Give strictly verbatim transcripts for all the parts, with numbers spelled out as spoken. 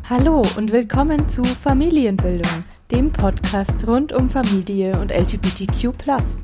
Hallo und willkommen zu Familienbildung, dem Podcast rund um Familie und L G B T Q plus.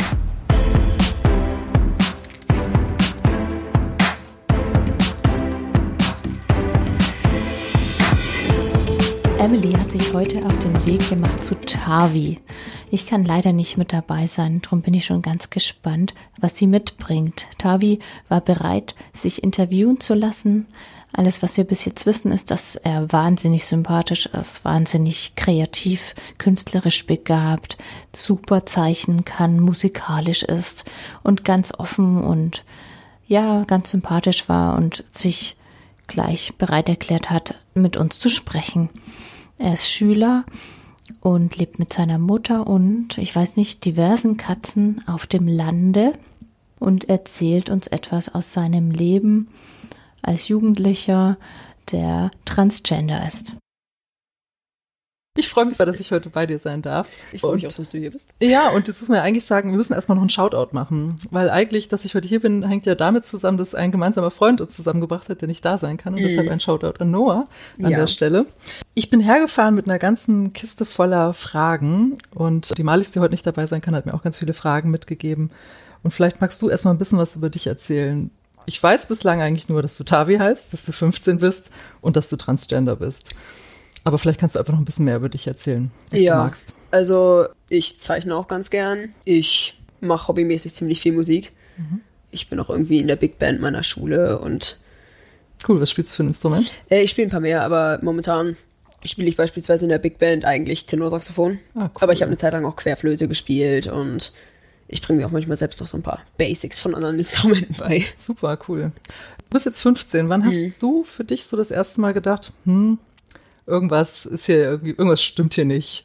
Emily hat sich heute auf den Weg gemacht zu Tavi. Ich kann leider nicht mit dabei sein, darum bin ich schon ganz gespannt, was sie mitbringt. Tavi war bereit, sich interviewen zu lassen. Alles, was wir bis jetzt wissen, ist, dass er wahnsinnig sympathisch ist, wahnsinnig kreativ, künstlerisch begabt, super zeichnen kann, musikalisch ist und ganz offen und ja, ganz sympathisch war und sich gleich bereit erklärt hat, mit uns zu sprechen. Er ist Schüler und lebt mit seiner Mutter und, ich weiß nicht, diversen Katzen auf dem Lande und erzählt uns etwas aus seinem Leben als Jugendlicher, der Transgender ist. Ich freue mich sehr, dass ich heute bei dir sein darf. Ich freue mich auch, dass du hier bist. Ja, und jetzt muss man ja eigentlich sagen, wir müssen erstmal noch einen Shoutout machen, weil eigentlich, dass ich heute hier bin, hängt ja damit zusammen, dass ein gemeinsamer Freund uns zusammengebracht hat, der nicht da sein kann und mm. deshalb ein Shoutout an Noah an ja. der Stelle. Ich bin hergefahren mit einer ganzen Kiste voller Fragen und die Malis, die heute nicht dabei sein kann, hat mir auch ganz viele Fragen mitgegeben und vielleicht magst du erstmal ein bisschen was über dich erzählen. Ich weiß bislang eigentlich nur, dass du Tavi heißt, dass du fünfzehn bist und dass du Transgender bist. Aber vielleicht kannst du einfach noch ein bisschen mehr über dich erzählen, was ja, du magst. Also ich zeichne auch ganz gern. Ich mache hobbymäßig ziemlich viel Musik. Mhm. Ich bin auch irgendwie in der Big Band meiner Schule und cool, was spielst du für ein Instrument? Äh, ich spiele ein paar mehr, aber momentan spiele ich beispielsweise in der Big Band eigentlich Tenorsaxophon. Ah, cool. Aber ich habe eine Zeit lang auch Querflöte gespielt und ich bringe mir auch manchmal selbst noch so ein paar Basics von anderen Instrumenten bei. Super, cool. Du bist jetzt fünfzehn. Wann hast hm. du für dich so das erste Mal gedacht, hm, irgendwas ist hier irgendwie, irgendwas stimmt hier nicht?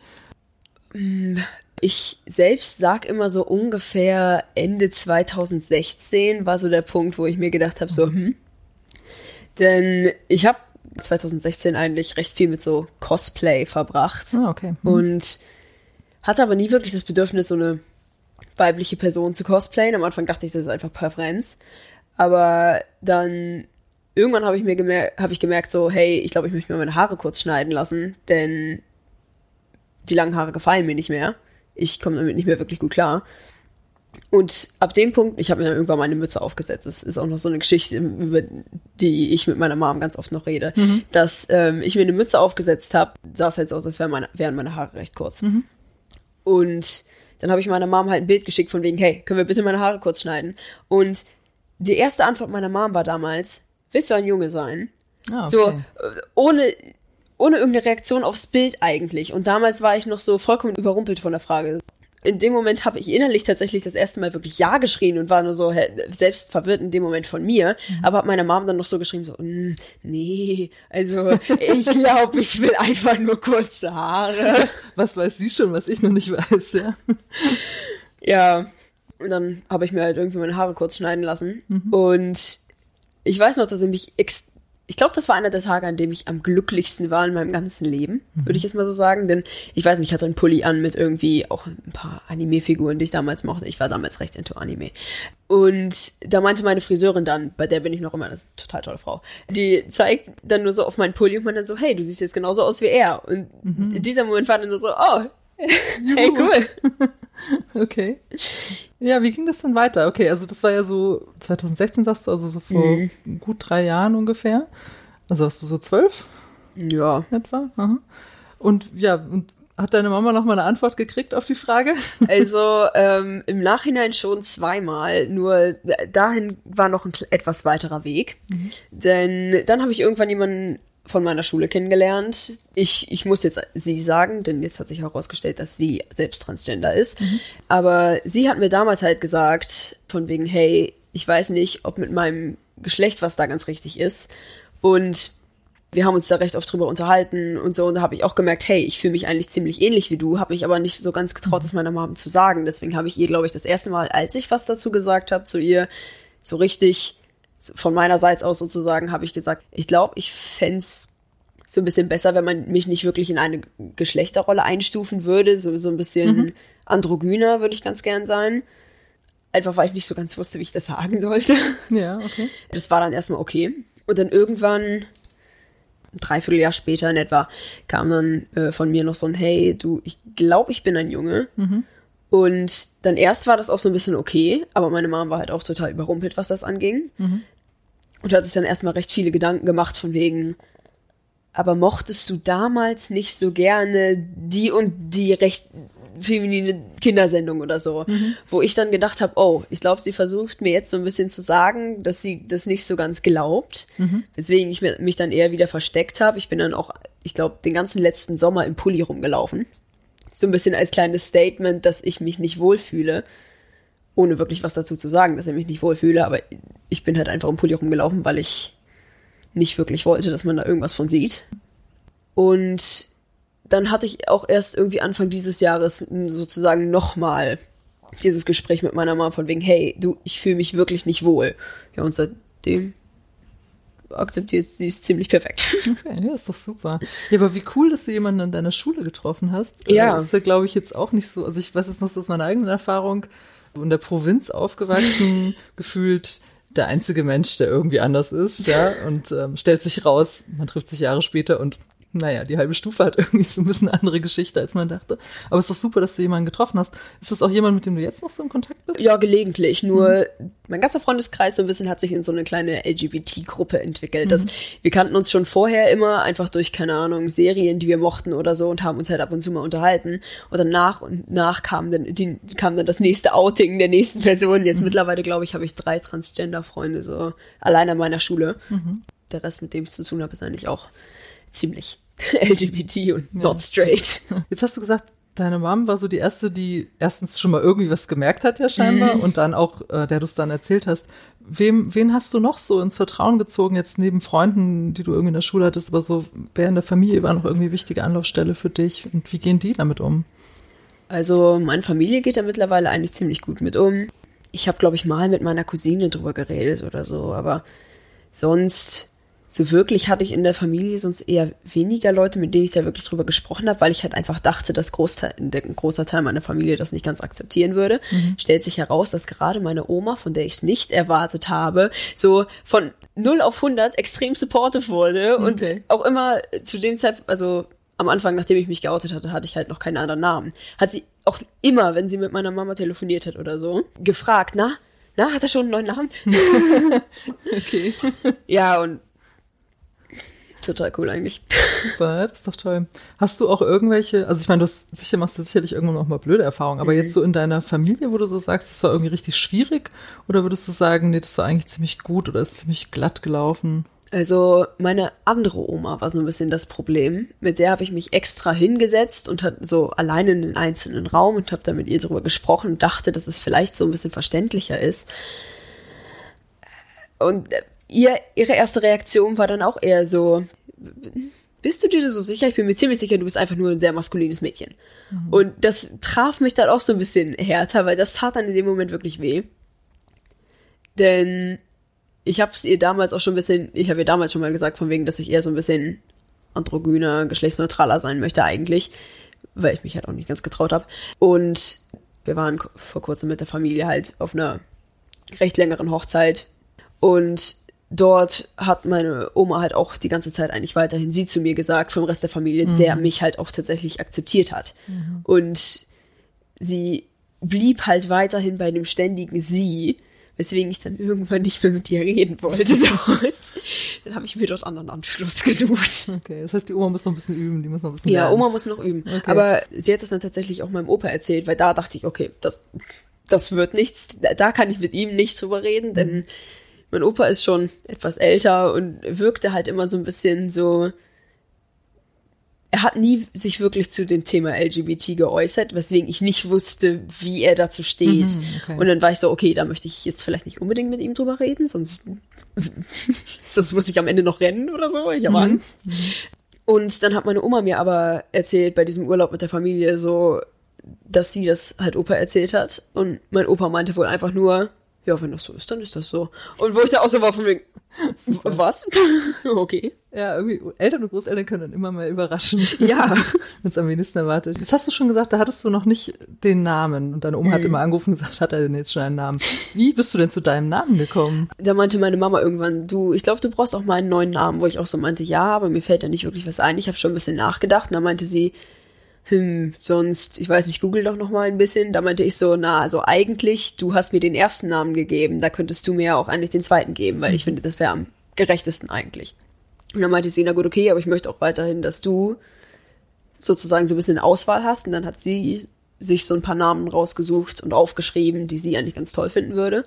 Ich selbst sag immer so ungefähr Ende zwanzig sechzehn war so der Punkt, wo ich mir gedacht habe, so, hm. Denn ich habe zwanzig sechzehn eigentlich recht viel mit so Cosplay verbracht. Ah, okay. Hm. Und hatte aber nie wirklich das Bedürfnis, so eine weibliche Person zu cosplayen. Am Anfang dachte ich, das ist einfach Präferenz. Aber dann irgendwann habe ich mir gemerkt, habe ich gemerkt so, hey, ich glaube, ich möchte mir meine Haare kurz schneiden lassen, denn die langen Haare gefallen mir nicht mehr. Ich komme damit nicht mehr wirklich gut klar. Und ab dem Punkt, ich habe mir dann irgendwann meine Mütze aufgesetzt. Das ist auch noch so eine Geschichte, über die ich mit meiner Mom ganz oft noch rede, mhm. dass ähm, ich mir eine Mütze aufgesetzt habe, sah es halt so aus, als wären meine, wären meine Haare recht kurz. Mhm. Und dann habe ich meiner Mom halt ein Bild geschickt von wegen, hey, können wir bitte meine Haare kurz schneiden? Und die erste Antwort meiner Mom war damals, willst du ein Junge sein? Ah, okay. So, ohne, ohne irgendeine Reaktion aufs Bild eigentlich. Und damals war ich noch so vollkommen überrumpelt von der Frage. In dem Moment habe ich innerlich tatsächlich das erste Mal wirklich Ja geschrien und war nur so hey, selbst verwirrt in dem Moment von mir. Mhm. Aber habe meiner Mom dann noch so geschrieben, so, nee, also ich glaube, ich will einfach nur kurze Haare. Was, was weiß sie schon, was ich noch nicht weiß, ja? Ja, und dann habe ich mir halt irgendwie meine Haare kurz schneiden lassen. Mhm. Und ich weiß noch, dass ich mich ex- ich glaube, das war einer der Tage, an dem ich am glücklichsten war in meinem ganzen Leben, mhm. würde ich jetzt mal so sagen. Denn ich weiß nicht, ich hatte einen Pulli an mit irgendwie auch ein paar Anime-Figuren, die ich damals mochte. Ich war damals recht into Anime. Und da meinte meine Friseurin dann, bei der bin ich noch immer, das ist eine total tolle Frau, die zeigt dann nur so auf meinen Pulli und man dann so, hey, du siehst jetzt genauso aus wie er. Und mhm. in diesem Moment war dann nur so, oh, hey, cool. Okay. Ja, wie ging das dann weiter? Okay, also das war ja so zwanzig sechzehn, sagst du, also so vor mhm. gut drei Jahren ungefähr. Also hast du so zwölf? Ja. Etwa? Aha. Und ja, und hat deine Mama noch mal eine Antwort gekriegt auf die Frage? Also ähm, im Nachhinein schon zweimal, nur dahin war noch ein etwas weiterer Weg. Mhm. Denn dann habe ich irgendwann jemanden von meiner Schule kennengelernt. Ich, ich muss jetzt sie sagen, denn jetzt hat sich herausgestellt, dass sie selbst Transgender ist. Mhm. Aber sie hat mir damals halt gesagt, von wegen, hey, ich weiß nicht, ob mit meinem Geschlecht was da ganz richtig ist. Und wir haben uns da recht oft drüber unterhalten und so. Und da habe ich auch gemerkt, hey, ich fühle mich eigentlich ziemlich ähnlich wie du, habe mich aber nicht so ganz getraut, das meiner Mom zu sagen. Deswegen habe ich ihr, glaube ich, das erste Mal, als ich was dazu gesagt habe, zu ihr, so richtig von meinerseits aus sozusagen, habe ich gesagt, ich glaube, ich fände es so ein bisschen besser, wenn man mich nicht wirklich in eine Geschlechterrolle einstufen würde, so, so ein bisschen mhm. androgyner würde ich ganz gern sein. Einfach, weil ich nicht so ganz wusste, wie ich das sagen sollte. Ja, okay. Das war dann erstmal okay. Und dann irgendwann ein Dreivierteljahr später in etwa, kam dann äh, von mir noch so ein, hey, du, ich glaube, ich bin ein Junge. Mhm. Und dann erst war das auch so ein bisschen okay, aber meine Mom war halt auch total überrumpelt, was das anging. Mhm. Und hat sich dann erstmal recht viele Gedanken gemacht von wegen, aber mochtest du damals nicht so gerne die und die recht feminine Kindersendung oder so, mhm. wo ich dann gedacht habe, oh, ich glaube, sie versucht mir jetzt so ein bisschen zu sagen, dass sie das nicht so ganz glaubt, mhm. weswegen ich mich dann eher wieder versteckt habe. Ich bin dann auch, ich glaube, den ganzen letzten Sommer im Pulli rumgelaufen. So ein bisschen als kleines Statement, dass ich mich nicht wohlfühle, ohne wirklich was dazu zu sagen, dass ich mich nicht wohlfühle, aber ich bin halt einfach im Pulli rumgelaufen, weil ich nicht wirklich wollte, dass man da irgendwas von sieht. Und dann hatte ich auch erst irgendwie Anfang dieses Jahres sozusagen nochmal dieses Gespräch mit meiner Mama von wegen, hey, du, ich fühle mich wirklich nicht wohl. Ja, und seitdem akzeptiert sie es ziemlich perfekt. Okay, ja, ist doch super. Ja, aber wie cool, dass du jemanden an deiner Schule getroffen hast. Ja. Das ist ja, glaube ich, jetzt auch nicht so, also ich weiß es noch aus meiner eigenen Erfahrung, in der Provinz aufgewachsen, gefühlt der einzige Mensch, der irgendwie anders ist, ja, und ähm, stellt sich raus, man trifft sich Jahre später und naja, die halbe Stufe hat irgendwie so ein bisschen eine andere Geschichte, als man dachte. Aber es ist doch super, dass du jemanden getroffen hast. Ist das auch jemand, mit dem du jetzt noch so in Kontakt bist? Ja, gelegentlich. Nur mhm. mein ganzer Freundeskreis so ein bisschen hat sich in so eine kleine L G B T-Gruppe entwickelt. Mhm. Das, wir kannten uns schon vorher immer einfach durch, keine Ahnung, Serien, die wir mochten oder so und haben uns halt ab und zu mal unterhalten. Und dann nach und nach kam dann, die, kam dann das nächste Outing der nächsten Person. Jetzt mhm. mittlerweile, glaube ich, habe ich drei Transgender-Freunde so allein an meiner Schule. Mhm. Der Rest, mit dem ich zu tun habe, ist eigentlich auch ziemlich L G B T und ja. not straight. Jetzt hast du gesagt, deine Mom war so die erste, die erstens schon mal irgendwie was gemerkt hat, ja scheinbar, mhm. und dann auch, äh, der du es dann erzählt hast. Wem, wen hast du noch so ins Vertrauen gezogen, jetzt neben Freunden, die du irgendwie in der Schule hattest, aber so, wer in der Familie war noch irgendwie wichtige Anlaufstelle für dich und wie gehen die damit um? Also meine Familie geht da mittlerweile eigentlich ziemlich gut mit um. Ich habe, glaube ich, mal mit meiner Cousine drüber geredet oder so, aber sonst so wirklich hatte ich in der Familie sonst eher weniger Leute, mit denen ich da wirklich drüber gesprochen habe, weil ich halt einfach dachte, dass Großteil, der, ein großer Teil meiner Familie das nicht ganz akzeptieren würde. Mhm. Stellt sich heraus, dass gerade meine Oma, von der ich es nicht erwartet habe, so von null auf hundert extrem supportive wurde und okay. auch immer zu dem Zeitpunkt, also am Anfang, nachdem ich mich geoutet hatte, hatte ich halt noch keinen anderen Namen. Hat sie auch immer, wenn sie mit meiner Mama telefoniert hat oder so, gefragt, na, na, hat er schon einen neuen Namen? Okay. Ja, und total cool eigentlich. Super, das ist doch toll. Hast du auch irgendwelche, also ich meine, du hast, sicher machst du sicherlich irgendwann noch mal blöde Erfahrungen, aber mhm. jetzt so in deiner Familie, wo du so sagst, das war irgendwie richtig schwierig, oder würdest du sagen, nee, das war eigentlich ziemlich gut oder ist ziemlich glatt gelaufen? Also meine andere Oma war so ein bisschen das Problem. Mit der habe ich mich extra hingesetzt und hat so alleine in den einzelnen Raum und habe da mit ihr drüber gesprochen und dachte, dass es vielleicht so ein bisschen verständlicher ist. Und ihr, ihre erste Reaktion war dann auch eher so, bist du dir so sicher? Ich bin mir ziemlich sicher, du bist einfach nur ein sehr maskulines Mädchen. Mhm. Und das traf mich dann auch so ein bisschen härter, weil das tat dann in dem Moment wirklich weh. Denn ich habe es ihr damals auch schon ein bisschen, ich habe ihr damals schon mal gesagt, von wegen, dass ich eher so ein bisschen androgyner, geschlechtsneutraler sein möchte eigentlich, weil ich mich halt auch nicht ganz getraut habe. Und wir waren vor kurzem mit der Familie halt auf einer recht längeren Hochzeit und dort hat meine Oma halt auch die ganze Zeit eigentlich weiterhin sie zu mir gesagt, vom Rest der Familie, mhm. der mich halt auch tatsächlich akzeptiert hat. Mhm. Und sie blieb halt weiterhin bei dem ständigen Sie, weswegen ich dann irgendwann nicht mehr mit ihr reden wollte. Dann habe ich mir dort anderen Anschluss gesucht. Okay, das heißt, die Oma muss noch ein bisschen üben, die muss noch ein bisschen Ja, lernen. Oma muss noch üben. Okay. Aber sie hat das dann tatsächlich auch meinem Opa erzählt, weil da dachte ich, okay, das, das wird nichts, da kann ich mit ihm nicht drüber reden, denn mhm. mein Opa ist schon etwas älter und wirkte halt immer so ein bisschen so, er hat nie sich wirklich zu dem Thema L G B T geäußert, weswegen ich nicht wusste, wie er dazu steht. Mhm, okay. Und dann war ich so, okay, da möchte ich jetzt vielleicht nicht unbedingt mit ihm drüber reden, sonst, sonst muss ich am Ende noch rennen oder so, ich habe mhm. Angst. Mhm. Und dann hat meine Oma mir aber erzählt, bei diesem Urlaub mit der Familie so, dass sie das halt Opa erzählt hat. Und mein Opa meinte wohl einfach nur, ja, wenn das so ist, dann ist das so. Und wo ich da auch so war von wegen, was? Okay. Ja, irgendwie, Eltern und Großeltern können dann immer mal überraschen. Ja. Wenn es am wenigsten erwartet. Jetzt hast du schon gesagt, da hattest du noch nicht den Namen. Und deine Oma mhm. hat immer angerufen und gesagt, hat er denn jetzt schon einen Namen? Wie bist du denn zu deinem Namen gekommen? Da meinte meine Mama irgendwann, du, ich glaube, du brauchst auch mal einen neuen Namen. Wo ich auch so meinte, ja, aber mir fällt da nicht wirklich was ein. Ich habe schon ein bisschen nachgedacht. Und dann meinte sie, hm, sonst, ich weiß nicht, google doch noch mal ein bisschen. Da meinte ich so, na, also eigentlich, du hast mir den ersten Namen gegeben. Da könntest du mir ja auch eigentlich den zweiten geben, weil ich finde, das wäre am gerechtesten eigentlich. Und dann meinte sie, na gut, okay, aber ich möchte auch weiterhin, dass du sozusagen so ein bisschen Auswahl hast. Und dann hat sie sich so ein paar Namen rausgesucht und aufgeschrieben, die sie eigentlich ganz toll finden würde.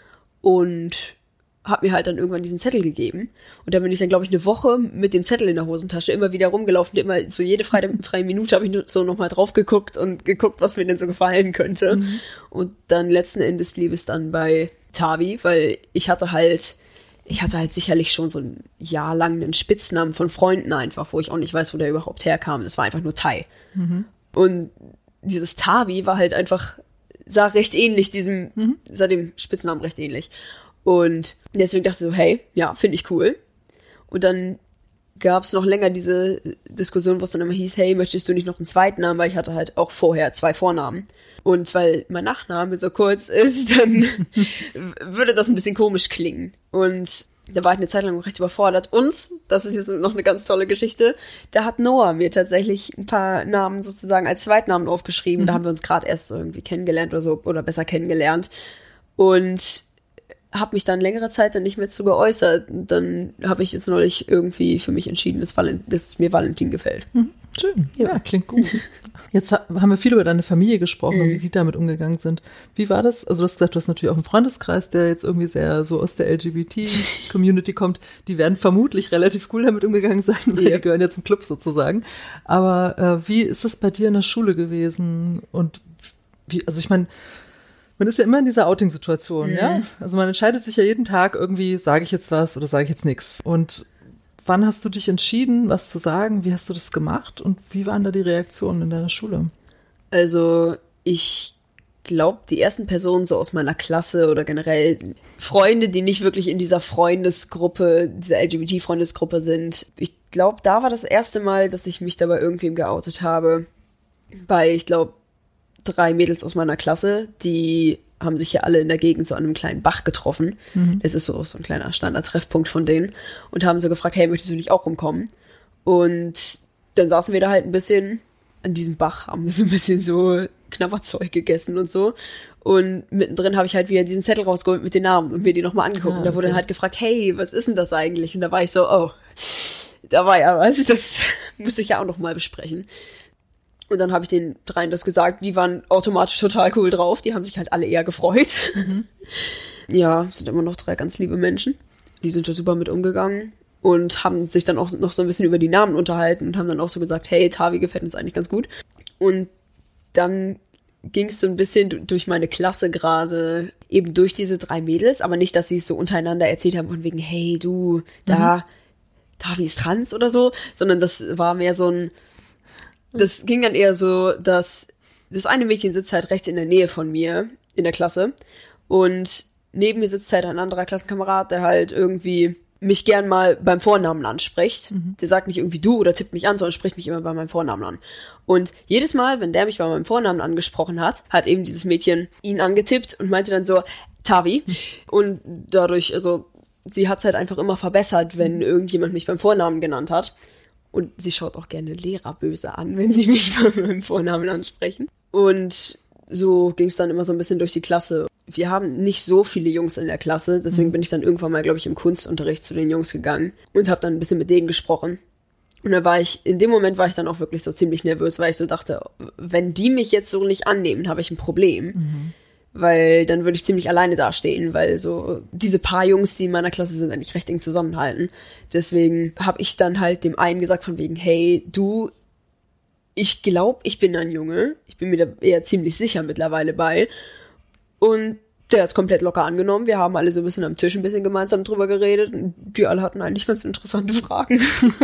Und hat mir halt dann irgendwann diesen Zettel gegeben. Und da bin ich dann, glaube ich, eine Woche mit dem Zettel in der Hosentasche immer wieder rumgelaufen. Immer so jede freie, freie Minute habe ich so nochmal drauf geguckt und geguckt, was mir denn so gefallen könnte. Mhm. Und dann letzten Endes blieb es dann bei Tavi, weil ich hatte halt Ich hatte halt sicherlich schon so ein Jahr lang einen Spitznamen von Freunden einfach, wo ich auch nicht weiß, wo der überhaupt herkam. Das war einfach nur Tai. Mhm. Und dieses Tavi war halt einfach, sah recht ähnlich, diesem, mhm. sah dem Spitznamen recht ähnlich. Und deswegen dachte ich so, hey, ja, finde ich cool. Und dann gab es noch länger diese Diskussion, wo es dann immer hieß, hey, möchtest du nicht noch einen zweiten Namen? Weil ich hatte halt auch vorher zwei Vornamen. Und weil mein Nachname so kurz ist, dann würde das ein bisschen komisch klingen. Und da war ich eine Zeit lang recht überfordert. Und, das ist jetzt noch eine ganz tolle Geschichte, da hat Noah mir tatsächlich ein paar Namen sozusagen als Zweitnamen aufgeschrieben. Mhm. Da haben wir uns gerade erst so irgendwie kennengelernt oder so, oder besser kennengelernt. Und habe mich dann längere Zeit dann nicht mehr zu geäußert. Dann habe ich jetzt neulich irgendwie für mich entschieden, dass, Valent- dass mir Valentin gefällt. Mhm. Schön, ja. ja, klingt gut. Jetzt haben wir viel über deine Familie gesprochen mhm. und wie die damit umgegangen sind. Wie war das? Also du hast gesagt, du hast natürlich auch einen Freundeskreis, der jetzt irgendwie sehr so aus der L G B T-Community kommt. Die werden vermutlich relativ cool damit umgegangen sein, weil ja. die gehören ja zum Club sozusagen. Aber äh, wie ist es bei dir in der Schule gewesen? Und wie, also ich meine, man ist ja immer in dieser Outing-Situation, mhm. ja? Also man entscheidet sich ja jeden Tag irgendwie, sage ich jetzt was oder sage ich jetzt nichts. Und wann hast du dich entschieden, was zu sagen? Wie hast du das gemacht? Und wie waren da die Reaktionen in deiner Schule? Also ich glaube, die ersten Personen so aus meiner Klasse oder generell Freunde, die nicht wirklich in dieser Freundesgruppe, dieser L G B T-Freundesgruppe sind. Ich glaube, da war das erste Mal, dass ich mich da bei irgendwem geoutet habe. Bei, ich glaube, drei Mädels aus meiner Klasse, die haben sich ja alle in der Gegend so an einem kleinen Bach getroffen. Mhm. Das ist so, so ein kleiner Standardtreffpunkt von denen. Und haben so gefragt, hey, möchtest du nicht auch rumkommen? Und dann saßen wir da halt ein bisschen an diesem Bach, haben so ein bisschen so Knabberzeug gegessen und so. Und mittendrin habe ich halt wieder diesen Zettel rausgeholt mit den Namen und mir die nochmal angeguckt. Ah, okay. Und da wurde dann halt gefragt, hey, was ist denn das eigentlich? Und da war ich so, oh, da war ja was, das muss ich ja auch nochmal besprechen. Und dann habe ich den dreien das gesagt, die waren automatisch total cool drauf, die haben sich halt alle eher gefreut. Mhm. Ja, es sind immer noch drei ganz liebe Menschen, die sind da super mit umgegangen und haben sich dann auch noch so ein bisschen über die Namen unterhalten und haben dann auch so gesagt, hey, Tavi gefällt uns eigentlich ganz gut. Und dann ging es so ein bisschen durch meine Klasse gerade, eben durch diese drei Mädels, aber nicht, dass sie es so untereinander erzählt haben von wegen, hey, du, da, mhm. Tavi ist trans oder so, sondern das war mehr so ein, das ging dann eher so, dass das eine Mädchen sitzt halt recht in der Nähe von mir in der Klasse und neben mir sitzt halt ein anderer Klassenkamerad, der halt irgendwie mich gern mal beim Vornamen anspricht. Mhm. Der sagt nicht irgendwie du oder tippt mich an, sondern spricht mich immer bei meinem Vornamen an. Und jedes Mal, wenn der mich bei meinem Vornamen angesprochen hat, hat eben dieses Mädchen ihn angetippt und meinte dann so, Tavi. Mhm. Und dadurch, also sie hat es halt einfach immer verbessert, wenn mhm. irgendjemand mich beim Vornamen genannt hat. Und sie schaut auch gerne Lehrer böse an, wenn sie mich bei meinem Vornamen ansprechen. Und so ging es dann immer so ein bisschen durch die Klasse. Wir haben nicht so viele Jungs in der Klasse, deswegen mhm. bin ich dann irgendwann mal, glaube ich, im Kunstunterricht zu den Jungs gegangen und habe dann ein bisschen mit denen gesprochen. Und da war ich, in dem Moment war ich dann auch wirklich so ziemlich nervös, weil ich so dachte, wenn die mich jetzt so nicht annehmen, habe ich ein Problem. Mhm. Weil dann würde ich ziemlich alleine dastehen, weil so diese paar Jungs, die in meiner Klasse sind, eigentlich recht eng zusammenhalten. Deswegen habe ich dann halt dem einen gesagt von wegen, hey, du, ich glaube, ich bin ein Junge. Ich bin mir da eher ziemlich sicher mittlerweile bei. Und der hat es komplett locker angenommen. Wir haben alle so ein bisschen am Tisch ein bisschen gemeinsam drüber geredet. Und die alle hatten eigentlich ganz interessante Fragen.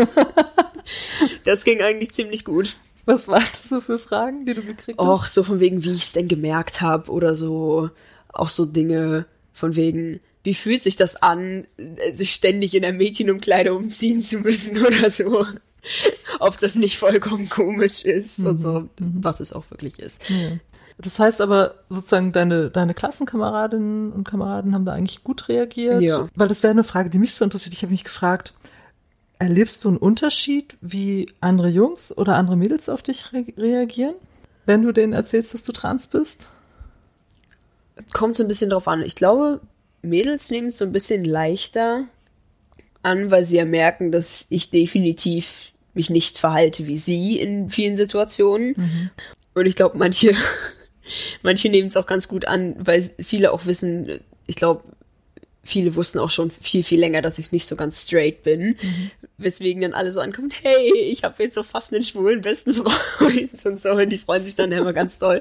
Das ging eigentlich ziemlich gut. Was waren das so für Fragen, die du gekriegt hast? Och, so von wegen, wie ich es denn gemerkt habe oder so. Auch so Dinge, Von wegen, wie fühlt sich das an, sich ständig in der Mädchenumkleide umziehen zu müssen oder so. Ob das nicht vollkommen komisch ist mhm. und so, mhm. was es auch wirklich ist. Ja. Das heißt aber sozusagen, deine, deine Klassenkameradinnen und Kameraden haben da eigentlich gut reagiert. Ja. Weil das wäre eine Frage, die mich so interessiert. Ich habe mich gefragt, erlebst du einen Unterschied, wie andere Jungs oder andere Mädels auf dich re- reagieren, wenn du denen erzählst, dass du trans bist? Kommt so ein bisschen drauf an. Ich glaube, Mädels nehmen es so ein bisschen leichter an, weil sie ja merken, dass ich definitiv mich nicht verhalte wie sie in vielen Situationen. Mhm. Und ich glaube, manche, manche nehmen es auch ganz gut an, weil viele auch wissen, ich glaube, viele wussten auch schon viel, viel länger, dass ich nicht so ganz straight bin. Mhm. Weswegen dann alle so ankommen, hey, ich habe jetzt so fast einen schwulen besten Freund und so. Und die freuen sich dann immer ganz doll.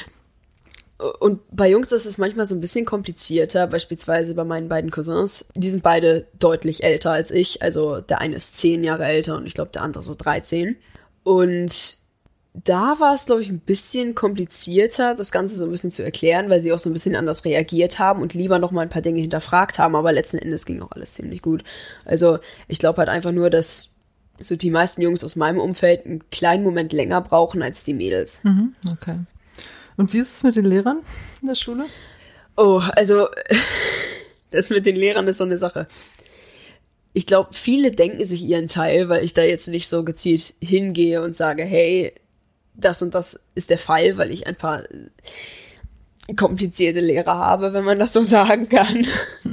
Und bei Jungs ist es manchmal so ein bisschen komplizierter, beispielsweise bei meinen beiden Cousins. Die sind beide deutlich älter als ich. Also der eine ist zehn Jahre älter und ich glaube der andere so dreizehn. Und da war es, glaube ich, ein bisschen komplizierter, das Ganze so ein bisschen zu erklären, weil sie auch so ein bisschen anders reagiert haben und lieber noch mal ein paar Dinge hinterfragt haben. Aber letzten Endes ging auch alles ziemlich gut. Also ich glaube halt einfach nur, dass so die meisten Jungs aus meinem Umfeld einen kleinen Moment länger brauchen als die Mädels. Mhm, okay. Und wie ist es mit den Lehrern in der Schule? Oh, also das mit den Lehrern ist so eine Sache. Ich glaube, viele denken sich ihren Teil, weil ich da jetzt nicht so gezielt hingehe und sage, hey, das und das ist der Fall, weil ich ein paar komplizierte Lehrer habe, wenn man das so sagen kann.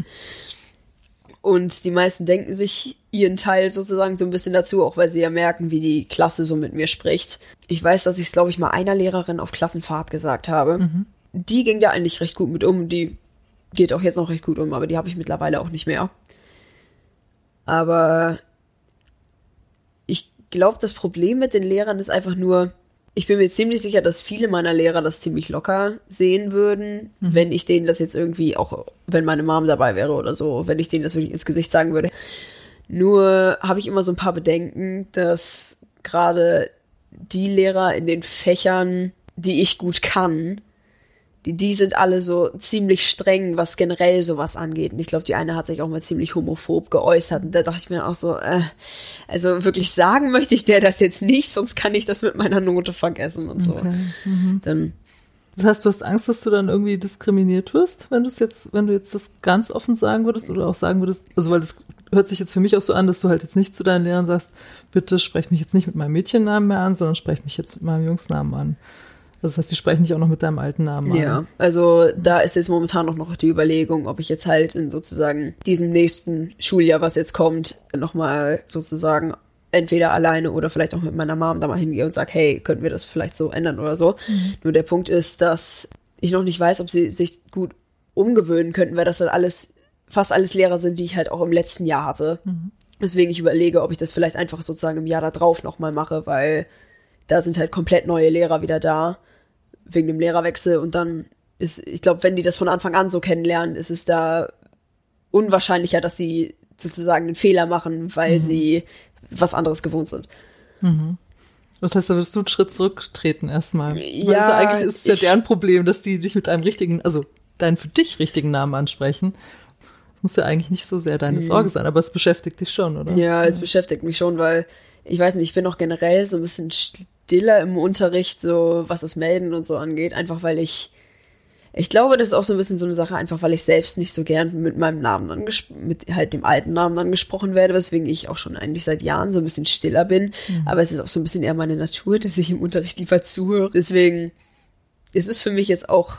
Und die meisten denken sich ihren Teil sozusagen so ein bisschen dazu, auch weil sie ja merken, wie die Klasse so mit mir spricht. Ich weiß, dass ich es, glaube ich, mal einer Lehrerin auf Klassenfahrt gesagt habe. Mhm. Die ging da eigentlich recht gut mit um. Die geht auch jetzt noch recht gut um, aber die habe ich mittlerweile auch nicht mehr. Aber ich glaube, das Problem mit den Lehrern ist einfach nur, ich bin mir ziemlich sicher, dass viele meiner Lehrer das ziemlich locker sehen würden, mhm. wenn ich denen das jetzt irgendwie, auch wenn meine Mom dabei wäre oder so, wenn ich denen das wirklich ins Gesicht sagen würde. Nur habe ich immer so ein paar Bedenken, dass gerade die Lehrer in den Fächern, die ich gut kann, die, die sind alle so ziemlich streng, was generell sowas angeht. Und ich glaube, die eine hat sich auch mal ziemlich homophob geäußert. Und da dachte ich mir auch so, äh, also wirklich sagen möchte ich der das jetzt nicht, sonst kann ich das mit meiner Note vergessen und so. Okay. Mhm. Dann, das heißt, du hast Angst, dass du dann irgendwie diskriminiert wirst, wenn du es jetzt, wenn du jetzt das ganz offen sagen würdest oder auch sagen würdest, also weil das hört sich jetzt für mich auch so an, dass du halt jetzt nicht zu deinen Lehrern sagst, bitte sprecht mich jetzt nicht mit meinem Mädchennamen mehr an, sondern sprecht mich jetzt mit meinem Jungsnamen an. Das heißt, die sprechen dich auch noch mit deinem alten Namen an. Ja, also da ist jetzt momentan auch noch die Überlegung, ob ich jetzt halt in sozusagen diesem nächsten Schuljahr, was jetzt kommt, nochmal sozusagen entweder alleine oder vielleicht auch mit meiner Mom da mal hingehe und sage, hey, könnten wir das vielleicht so ändern oder so. Mhm. Nur der Punkt ist, dass ich noch nicht weiß, ob sie sich gut umgewöhnen könnten, weil das dann alles, fast alles Lehrer sind, die ich halt auch im letzten Jahr hatte. Mhm. Deswegen ich überlege, ob ich das vielleicht einfach sozusagen im Jahr da drauf nochmal mache, weil da sind halt komplett neue Lehrer wieder da. Wegen dem Lehrerwechsel und dann ist, ich glaube, wenn die das von Anfang an so kennenlernen, ist es da unwahrscheinlicher, dass sie sozusagen einen Fehler machen, weil mhm. sie was anderes gewohnt sind. Mhm. Das heißt, da würdest du einen Schritt zurücktreten erstmal. Ja, weil also eigentlich ist es ja deren Problem, dass die dich mit einem richtigen, also deinen für dich richtigen Namen ansprechen. Das muss ja eigentlich nicht so sehr deine mhm. Sorge sein, aber es beschäftigt dich schon, oder? Ja, es ja. beschäftigt mich schon, weil ich weiß nicht, ich bin auch generell so ein bisschen stiller im Unterricht, so was das Melden und so angeht, einfach weil ich, ich glaube, das ist auch so ein bisschen so eine Sache, einfach weil ich selbst nicht so gern mit meinem Namen angesprochen, mit halt dem alten Namen angesprochen werde, weswegen ich auch schon eigentlich seit Jahren so ein bisschen stiller bin, mhm. aber es ist auch so ein bisschen eher meine Natur, dass ich im Unterricht lieber zuhöre, deswegen ist es für mich jetzt auch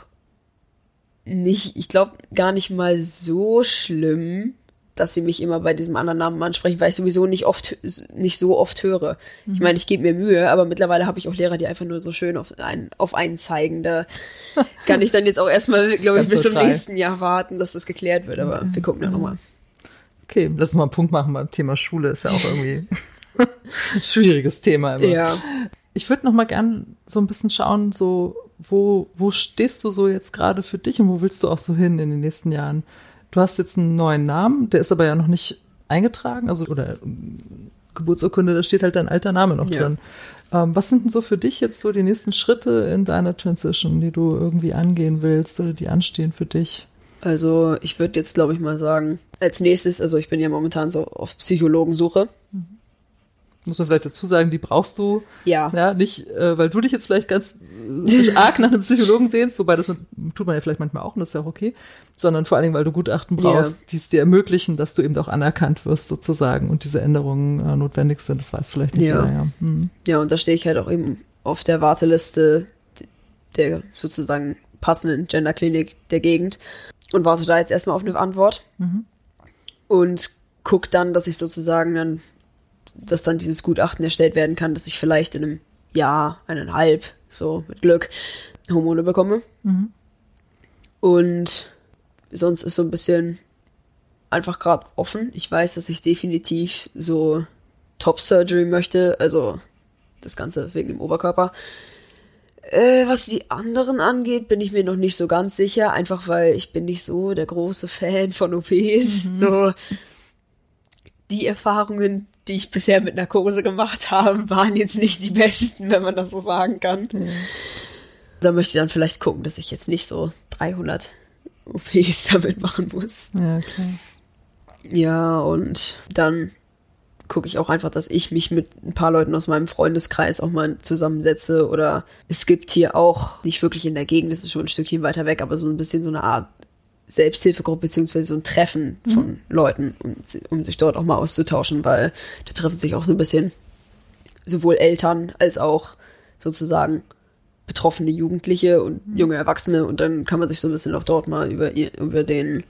nicht, ich glaube, gar nicht mal so schlimm, dass sie mich immer bei diesem anderen Namen ansprechen, weil ich sowieso nicht oft, nicht so oft höre. Mhm. Ich meine, ich gebe mir Mühe, aber mittlerweile habe ich auch Lehrer, die einfach nur so schön auf einen, auf einen zeigen. Da kann ich dann jetzt auch erstmal, glaube ich, bis zum nächsten Jahr warten, dass das geklärt wird, aber mhm. wir gucken dann mhm. nochmal. Okay, lass uns mal einen Punkt machen beim Thema Schule, ist ja auch irgendwie ein schwieriges Thema immer. Ja. Ich würde noch mal gern so ein bisschen schauen, so, wo, wo stehst du so jetzt gerade für dich und wo willst du auch so hin in den nächsten Jahren? Du hast jetzt einen neuen Namen, der ist aber ja noch nicht eingetragen, also oder Geburtsurkunde, da steht halt dein alter Name noch ja. drin. Ähm, was sind denn so für dich jetzt so die nächsten Schritte in deiner Transition, die du irgendwie angehen willst oder die anstehen für dich? Also ich würde jetzt, glaube ich, mal sagen, als nächstes, also ich bin ja momentan so auf Psychologensuche. Mhm. Muss man vielleicht dazu sagen, die brauchst du. Ja. Ja, nicht, äh, weil du dich jetzt vielleicht ganz äh, arg nach einem Psychologen sehnst, wobei das tut man ja vielleicht manchmal auch und das ist ja auch okay, sondern vor allen Dingen, weil du Gutachten brauchst, ja. die es dir ermöglichen, dass du eben auch anerkannt wirst sozusagen und diese Änderungen äh, notwendig sind. Das weiß vielleicht nicht ja. jeder, ja. Mhm. Ja, und da stehe ich halt auch eben auf der Warteliste der sozusagen passenden Genderklinik der Gegend und warte da jetzt erstmal auf eine Antwort. Mhm. Und guck dann, dass ich sozusagen dann dass dann dieses Gutachten erstellt werden kann, dass ich vielleicht in einem Jahr, eineinhalb, so mit Glück, Hormone bekomme. Mhm. Und sonst ist so ein bisschen einfach gerade offen. Ich weiß, dass ich definitiv so Top-Surgery möchte, also das Ganze wegen dem Oberkörper. Äh, was die anderen angeht, bin ich mir noch nicht so ganz sicher, einfach weil ich bin nicht so der große Fan von O Ps. Mhm. So die Erfahrungen, die ich bisher mit Narkose gemacht habe, waren jetzt nicht die besten, wenn man das so sagen kann. Ja. Da möchte ich dann vielleicht gucken, dass ich jetzt nicht so dreihundert O Ps damit machen muss. Ja, klar. Ja, und dann gucke ich auch einfach, dass ich mich mit ein paar Leuten aus meinem Freundeskreis auch mal zusammensetze. Oder es gibt hier auch, nicht wirklich in der Gegend, das ist schon ein Stückchen weiter weg, aber so ein bisschen so eine Art Selbsthilfegruppe beziehungsweise so ein Treffen von mhm. Leuten, um, um sich dort auch mal auszutauschen, weil da treffen sich auch so ein bisschen sowohl Eltern als auch sozusagen betroffene Jugendliche und mhm. junge Erwachsene und dann kann man sich so ein bisschen auch dort mal über, über den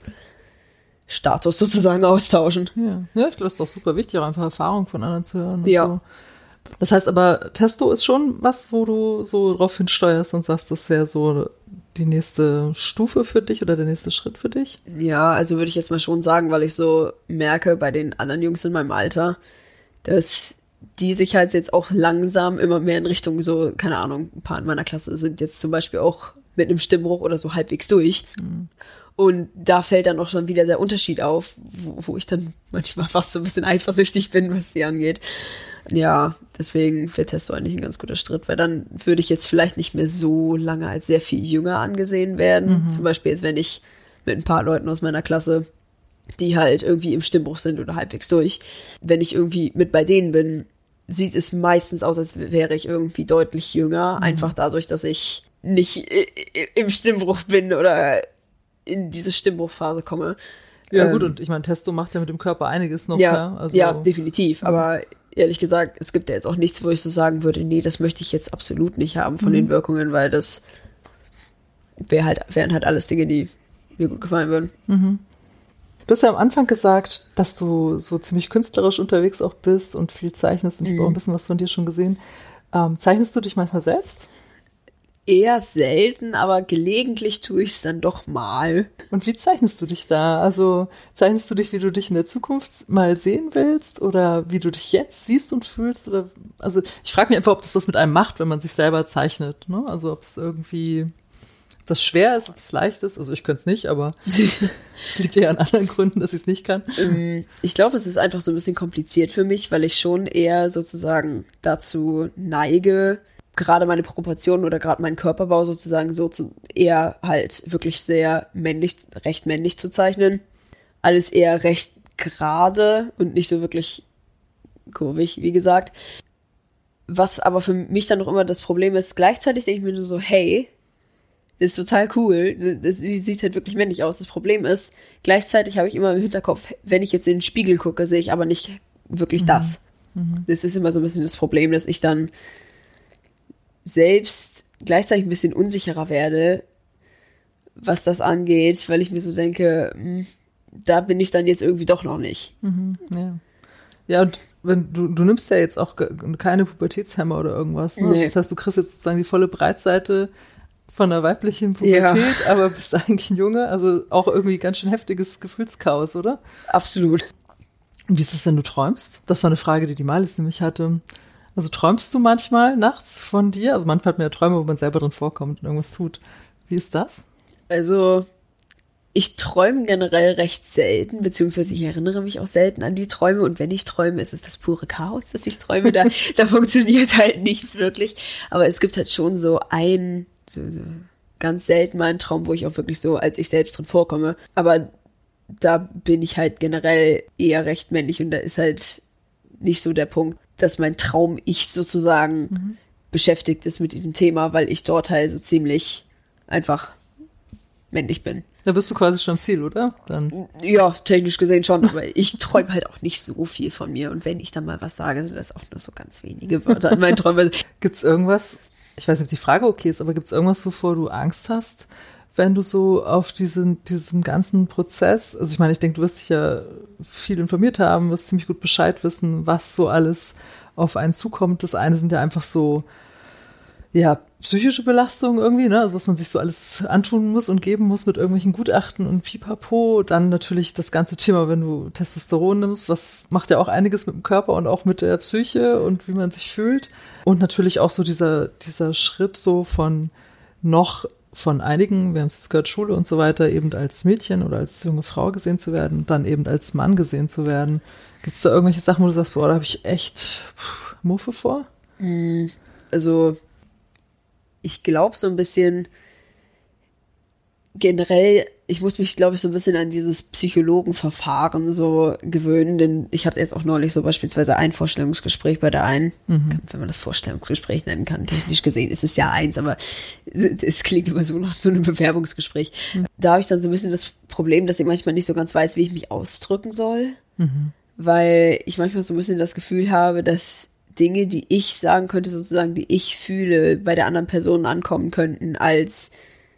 Status sozusagen austauschen. Ja, ja ich glaube, das ist doch super wichtig, auch einfach Erfahrungen von anderen zu hören. Und ja. So. Das heißt aber, Testo ist schon was, wo du so drauf hinsteuerst und sagst, das wäre so die nächste Stufe für dich oder der nächste Schritt für dich? Ja, also würde ich jetzt mal schon sagen, weil ich so merke bei den anderen Jungs in meinem Alter, dass die sich halt jetzt auch langsam immer mehr in Richtung so, keine Ahnung, ein paar in meiner Klasse sind jetzt zum Beispiel auch mit einem Stimmbruch oder so halbwegs durch. Mhm. Und da fällt dann auch schon wieder der Unterschied auf, wo, wo ich dann manchmal fast so ein bisschen eifersüchtig bin, was die angeht. Ja, deswegen wäre Testo eigentlich ein ganz guter Schritt, weil dann würde ich jetzt vielleicht nicht mehr so lange als sehr viel jünger angesehen werden. Mhm. Zum Beispiel jetzt, wenn ich mit ein paar Leuten aus meiner Klasse, die halt irgendwie im Stimmbruch sind oder halbwegs durch, wenn ich irgendwie mit bei denen bin, sieht es meistens aus, als wäre ich irgendwie deutlich jünger, mhm. einfach dadurch, dass ich nicht im Stimmbruch bin oder in diese Stimmbruchphase komme. Ja ähm, gut, und ich meine, Testo macht ja mit dem Körper einiges noch. Ja, ja, also, ja definitiv, mhm. aber ehrlich gesagt, es gibt ja jetzt auch nichts, wo ich so sagen würde, nee, das möchte ich jetzt absolut nicht haben von mhm. den Wirkungen, weil das wär halt, wären halt alles Dinge, die mir gut gefallen würden. Mhm. Du hast ja am Anfang gesagt, dass du so ziemlich künstlerisch unterwegs auch bist und viel zeichnest und ich habe auch ein bisschen was von dir schon gesehen. Ähm, zeichnest du dich manchmal selbst? Eher selten, aber gelegentlich tue ich es dann doch mal. Und wie zeichnest du dich da? Also zeichnest du dich, wie du dich in der Zukunft mal sehen willst oder wie du dich jetzt siehst und fühlst? Oder also ich frage mich einfach, ob das was mit einem macht, wenn man sich selber zeichnet. Ne? Also ob das irgendwie ob das schwer ist, ob das leicht ist. Also ich könnte es nicht, aber es liegt eher an anderen Gründen, dass ich es nicht kann. Ich glaube, es ist einfach so ein bisschen kompliziert für mich, weil ich schon eher sozusagen dazu neige, gerade meine Proportionen oder gerade meinen Körperbau sozusagen so zu, eher halt wirklich sehr männlich, recht männlich zu zeichnen. Alles eher recht gerade und nicht so wirklich kurvig, wie gesagt. Was aber für mich dann noch immer das Problem ist, gleichzeitig denke ich mir nur so, hey, das ist total cool, das sieht halt wirklich männlich aus. Das Problem ist, gleichzeitig habe ich immer im Hinterkopf, wenn ich jetzt in den Spiegel gucke, sehe ich aber nicht wirklich mhm. das. Mhm. Das ist immer so ein bisschen das Problem, dass ich dann selbst gleichzeitig ein bisschen unsicherer werde, was das angeht, weil ich mir so denke, mh, da bin ich dann jetzt irgendwie doch noch nicht. Mhm, ja. ja, und wenn du, du nimmst ja jetzt auch keine Pubertätshemmer oder irgendwas, ne? Nee. Das heißt, du kriegst jetzt sozusagen die volle Breitseite von der weiblichen Pubertät, ja. aber bist eigentlich ein Junge, also auch irgendwie ganz schön heftiges Gefühlschaos, oder? Absolut. Und wie ist es, wenn du träumst? Das war eine Frage, die die Malis nämlich hatte. Also träumst du manchmal nachts von dir? Also manchmal hat man ja Träume, wo man selber drin vorkommt und irgendwas tut. Wie ist das? Also ich träume generell recht selten, beziehungsweise ich erinnere mich auch selten an die Träume und wenn ich träume, ist es das pure Chaos, dass ich träume. Da, da funktioniert halt nichts wirklich. Aber es gibt halt schon so ein so, so ganz selten mal einen Traum, wo ich auch wirklich so als ich selbst drin vorkomme. Aber da bin ich halt generell eher recht männlich und da ist halt nicht so der Punkt, dass mein Traum-Ich sozusagen mhm. beschäftigt ist mit diesem Thema, weil ich dort halt so ziemlich einfach männlich bin. Da bist du quasi schon am Ziel, oder? Dann. Ja, technisch gesehen schon, aber ich träume halt auch nicht so viel von mir. Und wenn ich dann mal was sage, sind das auch nur so ganz wenige Wörter in meinen Träumen. Gibt's irgendwas, ich weiß nicht, ob die Frage okay ist, aber gibt's irgendwas, wovor du Angst hast, wenn du so auf diesen, diesen ganzen Prozess, also ich meine, ich denke, du wirst dich ja viel informiert haben, wirst ziemlich gut Bescheid wissen, was so alles auf einen zukommt. Das eine sind ja einfach so, ja, psychische Belastungen irgendwie, ne, also was man sich so alles antun muss und geben muss mit irgendwelchen Gutachten und Pipapo. Dann natürlich das ganze Thema, wenn du Testosteron nimmst, was macht ja auch einiges mit dem Körper und auch mit der Psyche und wie man sich fühlt. Und natürlich auch so dieser, dieser Schritt so von noch von einigen, wir haben es jetzt gehört, Schule und so weiter, eben als Mädchen oder als junge Frau gesehen zu werden und dann eben als Mann gesehen zu werden. Gibt es da irgendwelche Sachen, wo du sagst, boah, da habe ich echt pff, Muffe vor? Also ich glaube so ein bisschen generell, ich muss mich, glaube ich, so ein bisschen an dieses Psychologenverfahren so gewöhnen, denn ich hatte jetzt auch neulich so beispielsweise ein Vorstellungsgespräch bei der einen, mhm. wenn man das Vorstellungsgespräch nennen kann, technisch gesehen ist es ja eins, aber es, es klingt immer so nach so einem Bewerbungsgespräch. Mhm. Da habe ich dann so ein bisschen das Problem, dass ich manchmal nicht so ganz weiß, wie ich mich ausdrücken soll, mhm. weil ich manchmal so ein bisschen das Gefühl habe, dass Dinge, die ich sagen könnte, sozusagen, die ich fühle, bei der anderen Person ankommen könnten, als,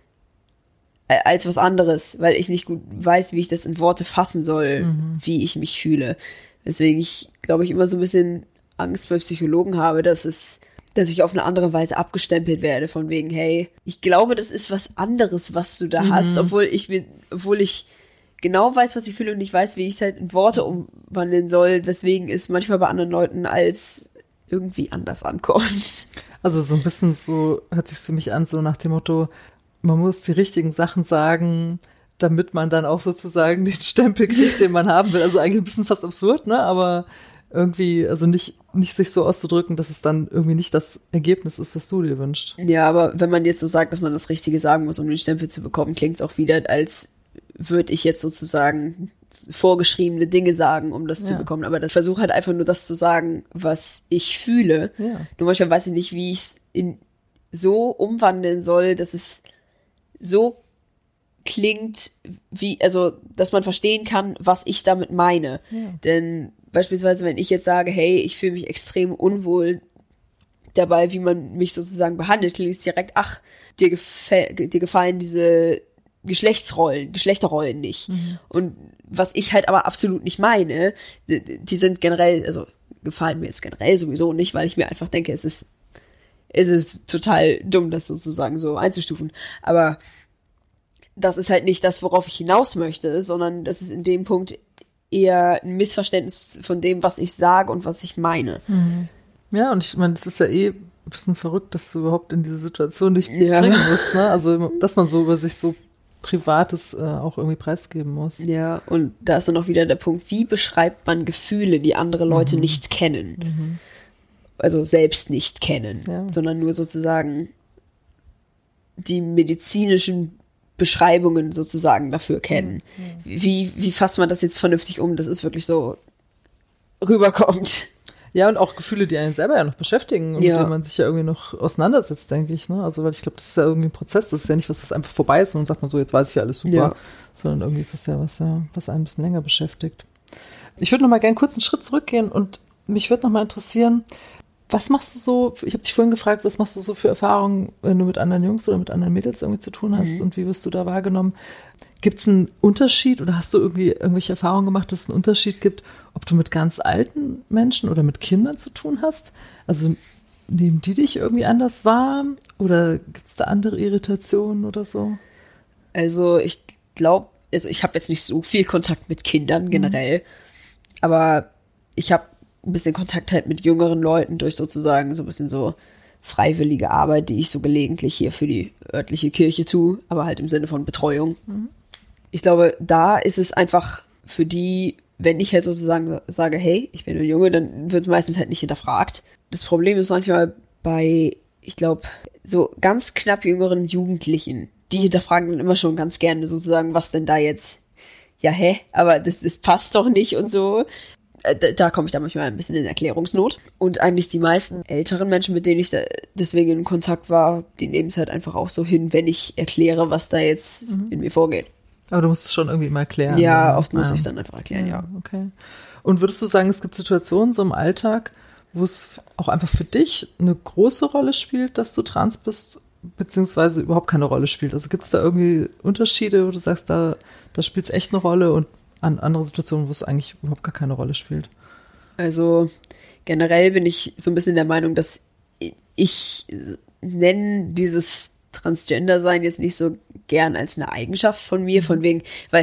äh, als was anderes, weil ich nicht gut weiß, wie ich das in Worte fassen soll, mhm. wie ich mich fühle. Deswegen ich, glaube ich, immer so ein bisschen Angst bei Psychologen habe, dass es, dass ich auf eine andere Weise abgestempelt werde, von wegen, hey, ich glaube, das ist was anderes, was du da mhm. hast, obwohl ich mir, obwohl ich genau weiß, was ich fühle und ich weiß, wie ich es halt in Worte umwandeln soll, weswegen es manchmal bei anderen Leuten als irgendwie anders ankommt. Also so ein bisschen so, hört sich für mich an, so nach dem Motto, man muss die richtigen Sachen sagen, damit man dann auch sozusagen den Stempel kriegt, den man haben will. Also eigentlich ein bisschen fast absurd, ne? Aber irgendwie, also nicht, nicht sich so auszudrücken, dass es dann irgendwie nicht das Ergebnis ist, was du dir wünschst. Ja, aber wenn man jetzt so sagt, dass man das Richtige sagen muss, um den Stempel zu bekommen, klingt es auch wieder, als würde ich jetzt sozusagen vorgeschriebene Dinge sagen, um das ja. zu bekommen. Aber das versuche halt einfach nur das zu sagen, was ich fühle. Ja. Nur manchmal weiß ich nicht, wie ich es in so umwandeln soll, dass es so klingt, wie, also, dass man verstehen kann, was ich damit meine. Ja. Denn beispielsweise, wenn ich jetzt sage, hey, ich fühle mich extrem unwohl dabei, wie man mich sozusagen behandelt, klingt es direkt, ach, dir, gefä- dir gefallen diese Geschlechtsrollen, Geschlechterrollen nicht. Mhm. Und was ich halt aber absolut nicht meine, die, die sind generell, also gefallen mir jetzt generell sowieso nicht, weil ich mir einfach denke, es ist, es ist total dumm, das sozusagen so einzustufen. Aber das ist halt nicht das, worauf ich hinaus möchte, sondern das ist in dem Punkt eher ein Missverständnis von dem, was ich sage und was ich meine. Mhm. Ja, und ich meine, das ist ja eh ein bisschen verrückt, dass du überhaupt in diese Situation nicht ja. bringen musst, ne? Also, dass man so über sich so Privates äh, auch irgendwie preisgeben muss. Ja, und da ist dann auch wieder der Punkt, wie beschreibt man Gefühle, die andere Leute mhm. nicht kennen? Mhm. Also selbst nicht kennen, ja. sondern nur sozusagen die medizinischen Beschreibungen sozusagen dafür kennen. Mhm. Wie, wie fasst man das jetzt vernünftig um, dass es wirklich so rüberkommt? Ja, und auch Gefühle, die einen selber ja noch beschäftigen und ja. mit denen man sich ja irgendwie noch auseinandersetzt, denke ich. Ne? Also, weil ich glaube, das ist ja irgendwie ein Prozess, das ist ja nicht, was das einfach vorbei ist und dann sagt man so, jetzt weiß ich ja alles super, ja. sondern irgendwie ist das ja was, ja, was einen ein bisschen länger beschäftigt. Ich würde noch mal gerne kurz einen Schritt zurückgehen und mich würde noch mal interessieren, was machst du so, ich habe dich vorhin gefragt, was machst du so für Erfahrungen, wenn du mit anderen Jungs oder mit anderen Mädels irgendwie zu tun hast mhm. und wie wirst du da wahrgenommen? Gibt es einen Unterschied oder hast du irgendwie irgendwelche Erfahrungen gemacht, dass es einen Unterschied gibt, ob du mit ganz alten Menschen oder mit Kindern zu tun hast? Also nehmen die dich irgendwie anders wahr oder gibt es da andere Irritationen oder so? Also ich glaube, also ich habe jetzt nicht so viel Kontakt mit Kindern generell, mhm. aber ich habe ein bisschen Kontakt halt mit jüngeren Leuten durch sozusagen so ein bisschen so freiwillige Arbeit, die ich so gelegentlich hier für die örtliche Kirche tue, aber halt im Sinne von Betreuung. Mhm. Ich glaube, da ist es einfach für die, wenn ich halt sozusagen sage, hey, ich bin ein Junge, dann wird es meistens halt nicht hinterfragt. Das Problem ist manchmal bei, ich glaube, so ganz knapp jüngeren Jugendlichen, die hinterfragen dann immer schon ganz gerne sozusagen, was denn da jetzt, ja, hä, aber das, das passt doch nicht und so. Da, da komme ich dann manchmal ein bisschen in Erklärungsnot. Und eigentlich die meisten älteren Menschen, mit denen ich da deswegen in Kontakt war, die nehmen es halt einfach auch so hin, wenn ich erkläre, was da jetzt mhm. in mir vorgeht. Aber du musst es schon irgendwie mal erklären. Ja, oder? oft muss ah. ich es dann einfach erklären, ja. ja. Okay. Und würdest du sagen, es gibt Situationen so im Alltag, wo es auch einfach für dich eine große Rolle spielt, dass du trans bist, beziehungsweise überhaupt keine Rolle spielt? Also gibt es da irgendwie Unterschiede, wo du sagst, da, da spielt es echt eine Rolle und an andere Situationen, wo es eigentlich überhaupt gar keine Rolle spielt? Also generell bin ich so ein bisschen der Meinung, dass ich nenne dieses Transgender-Sein jetzt nicht so gern als eine Eigenschaft von mir, von wegen, weil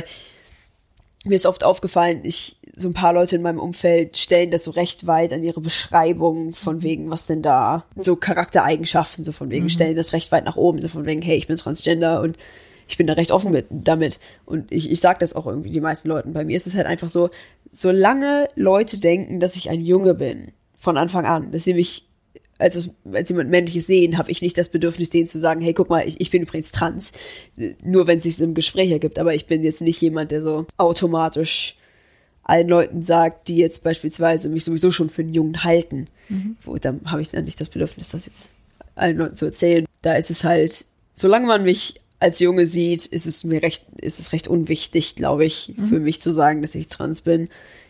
mir ist oft aufgefallen, ich, so ein paar Leute in meinem Umfeld stellen das so recht weit an ihre Beschreibung von wegen, was denn da, so Charaktereigenschaften, so von wegen, mhm. stellen das recht weit nach oben, so von wegen, hey, ich bin Transgender und ich bin da recht offen mit, damit. Und ich, ich sage das auch irgendwie die meisten Leuten. Bei mir ist es halt einfach so, solange Leute denken, dass ich ein Junge bin, von Anfang an, dass sie mich als, als jemand Männliches sehen, habe ich nicht das Bedürfnis, denen zu sagen, hey, guck mal, ich, ich bin übrigens trans. Nur wenn es sich im Gespräch ergibt. Aber ich bin jetzt nicht jemand, der so automatisch allen Leuten sagt, die jetzt beispielsweise mich sowieso schon für einen Jungen halten. Mhm. Wo, dann habe ich dann nicht das Bedürfnis, das jetzt allen Leuten zu erzählen. Da ist es halt, solange man mich als Junge sieht, ist es mir recht, ist es recht unwichtig, glaube ich, mhm. für mich zu sagen, dass ich trans bin.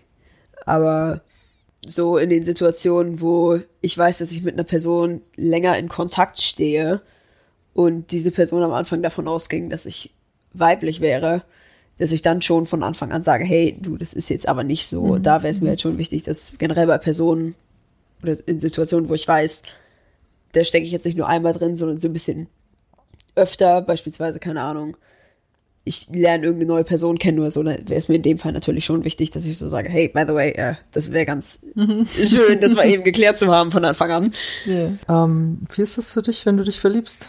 Aber so in den Situationen, wo ich weiß, dass ich mit einer Person länger in Kontakt stehe und diese Person am Anfang davon ausging, dass ich weiblich wäre, dass ich dann schon von Anfang an sage, hey, du, das ist jetzt aber nicht so. Mhm. Da wäre es mir halt schon wichtig, dass generell bei Personen oder in Situationen, wo ich weiß, da stecke ich jetzt nicht nur einmal drin, sondern so ein bisschen öfter, beispielsweise, keine Ahnung, ich lerne irgendeine neue Person kennen oder so, dann wäre es mir in dem Fall natürlich schon wichtig, dass ich so sage, hey, by the way, äh, das wäre ganz mhm. schön, das mal eben geklärt zu haben von Anfang an. Yeah. Ähm, wie ist das für dich, wenn du dich verliebst?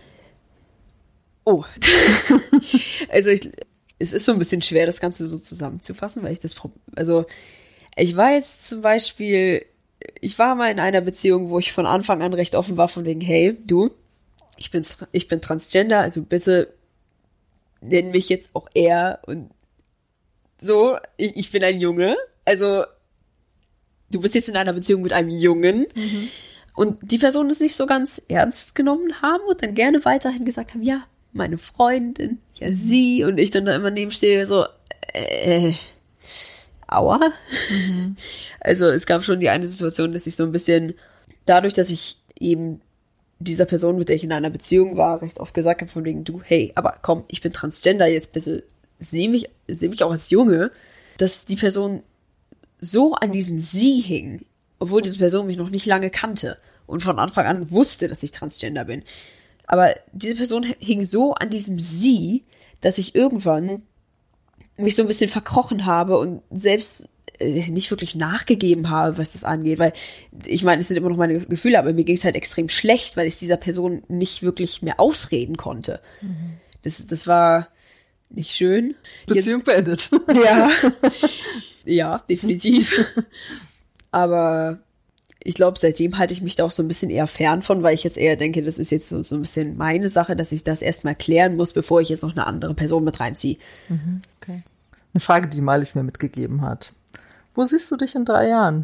Oh. Also ich, es ist so ein bisschen schwer, das Ganze so zusammenzufassen, weil ich das, also ich weiß zum Beispiel, ich war mal in einer Beziehung, wo ich von Anfang an recht offen war, von wegen, hey, du, Ich bin, ich bin Transgender, also bitte nenn mich jetzt auch er und so, ich, ich bin ein Junge, also du bist jetzt in einer Beziehung mit einem Jungen mhm. und die Person es nicht so ganz ernst genommen haben und dann gerne weiterhin gesagt haben, ja, meine Freundin, ja mhm. sie und ich dann da immer nebenstehe, so, äh, aua. Mhm. Also es gab schon die eine Situation, dass ich so ein bisschen, dadurch, dass ich eben dieser Person, mit der ich in einer Beziehung war, recht oft gesagt habe von wegen, du, hey, aber komm, ich bin Transgender, jetzt bitte seh mich, seh mich auch als Junge, dass die Person so an diesem Sie hing, obwohl diese Person mich noch nicht lange kannte und von Anfang an wusste, dass ich Transgender bin. Aber diese Person hing so an diesem Sie, dass ich irgendwann mich so ein bisschen verkrochen habe und selbst nicht wirklich nachgegeben habe, was das angeht, weil ich meine, es sind immer noch meine Gefühle, aber mir ging es halt extrem schlecht, weil ich dieser Person nicht wirklich mehr ausreden konnte. Mhm. Das, das war nicht schön. Beziehung beendet. Ja, ja, definitiv. Aber ich glaube, seitdem halte ich mich da auch so ein bisschen eher fern von, weil ich jetzt eher denke, das ist jetzt so, so ein bisschen meine Sache, dass ich das erstmal klären muss, bevor ich jetzt noch eine andere Person mit reinziehe. Mhm, okay. Eine Frage, die Malis mir mitgegeben hat. Wo siehst du dich in drei Jahren?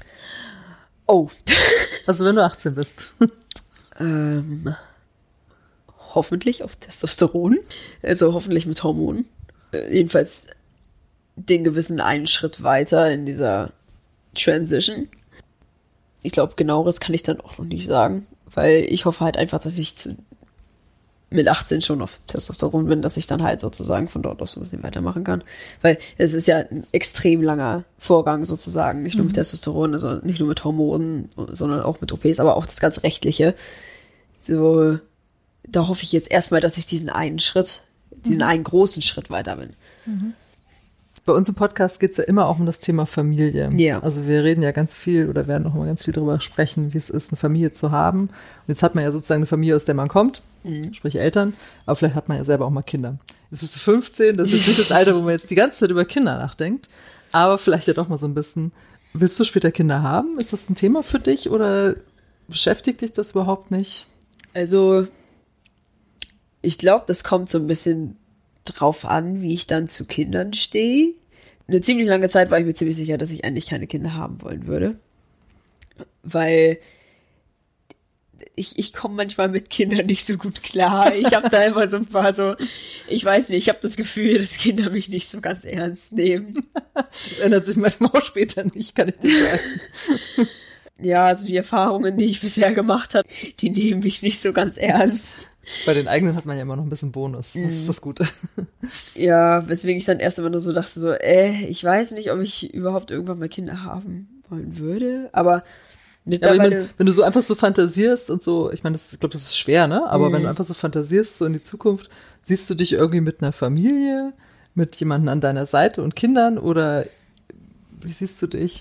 Oh. Also wenn du achtzehn bist. ähm, hoffentlich auf Testosteron. Also hoffentlich mit Hormonen. Äh, jedenfalls den gewissen einen Schritt weiter in dieser Transition. Ich glaube, genaueres kann ich dann auch noch nicht sagen. Weil ich hoffe halt einfach, dass ich zu, mit achtzehn schon auf Testosteron bin, dass ich dann halt sozusagen von dort aus so ein bisschen weitermachen kann. Weil es ist ja ein extrem langer Vorgang sozusagen, nicht nur mit Testosteron, also nicht nur mit Hormonen, sondern auch mit O Ps, aber auch das ganze Rechtliche. So, da hoffe ich jetzt erstmal, dass ich diesen einen Schritt, diesen mhm. einen großen Schritt weiter bin. Mhm. Bei uns im Podcast geht es ja immer auch um das Thema Familie. Ja. Also wir reden ja ganz viel oder werden auch immer ganz viel darüber sprechen, wie es ist, eine Familie zu haben. Und jetzt hat man ja sozusagen eine Familie, aus der man kommt, mhm. sprich Eltern, aber vielleicht hat man ja selber auch mal Kinder. Jetzt bist du fünfzehn, das ist nicht das Alter, wo man jetzt die ganze Zeit über Kinder nachdenkt, aber vielleicht ja doch mal so ein bisschen. Willst du später Kinder haben? Ist das ein Thema für dich oder beschäftigt dich das überhaupt nicht? Also Ich glaube, das kommt so ein bisschen drauf an, wie ich dann zu Kindern stehe. Eine ziemlich lange Zeit war ich mir ziemlich sicher, dass ich eigentlich keine Kinder haben wollen würde. Weil ich, ich komme manchmal mit Kindern nicht so gut klar. Ich habe da immer so ein paar so, ich weiß nicht, ich habe das Gefühl, dass Kinder mich nicht so ganz ernst nehmen. Das ändert sich manchmal auch später nicht, kann ich dir sagen. Ja, also die Erfahrungen, die ich bisher gemacht habe, die nehmen mich nicht so ganz ernst. Bei den eigenen hat man ja immer noch ein bisschen Bonus. Das ist das Gute. Ja, weswegen ich dann erst immer nur so dachte, so, äh, ich weiß nicht, ob ich überhaupt irgendwann mal Kinder haben wollen würde. Aber mittlerweile... Ja, wenn, wenn du so einfach so fantasierst und so, ich meine, das, ich glaube, das ist schwer, ne? Aber mhm. wenn du einfach so fantasierst, so in die Zukunft, siehst du dich irgendwie mit einer Familie, mit jemandem an deiner Seite und Kindern oder wie siehst du dich?